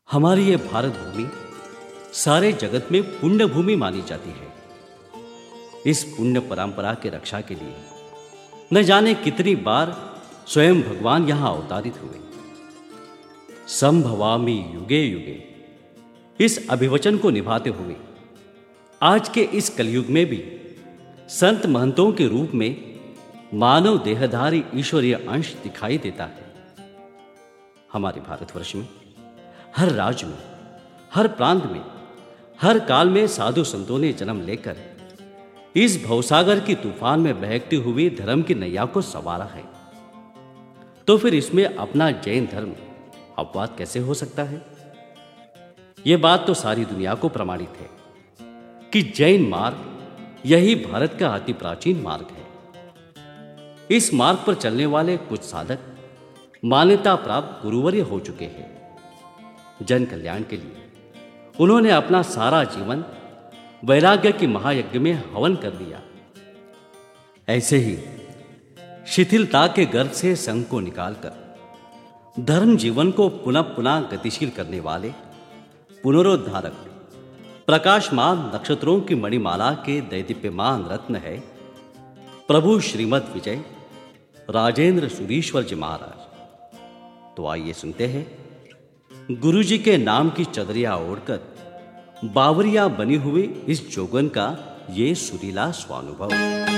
हमारी ये भारत भूमि सारे जगत में पुण्य भूमि मानी जाती है। इस पुण्य परंपरा के रक्षा के लिए न जाने कितनी बार स्वयं भगवान यहां अवतारित हुए। संभवामि युगे युगे इस अभिवचन को निभाते हुए आज के इस कलयुग में भी संत महंतों के रूप में मानव देहधारी ईश्वरीय अंश दिखाई देता है। हमारे भारतवर्ष में हर राज्य में, हर प्रांत में, हर काल में साधु संतों ने जन्म लेकर इस भवसागर की तूफान में बहकती हुई धर्म की नैया को संवारा है। तो फिर इसमें अपना जैन धर्म अपवाद कैसे हो सकता है? यह बात तो सारी दुनिया को प्रमाणित है कि जैन मार्ग यही भारत का अति प्राचीन मार्ग है। इस मार्ग पर चलने वाले कुछ साधक मान्यता प्राप्त गुरुवर्य हो चुके हैं। जन कल्याण के लिए उन्होंने अपना सारा जीवन वैराग्य की महायज्ञ में हवन कर दिया। ऐसे ही शिथिलता के गर्भ से संघ को निकालकर धर्म जीवन को पुनः पुनः गतिशील करने वाले पुनरुद्धारक प्रकाशमान नक्षत्रों की मणिमाला के दैदीप्यमान रत्न है प्रभु श्रीमद विजय राजेंद्र सुरीश्वर जी महाराज। तो आइए सुनते हैं गुरु जी के नाम की चदरिया ओढ़कर बावरिया बनी हुई इस जोगन का ये सुरीला स्वानुभव।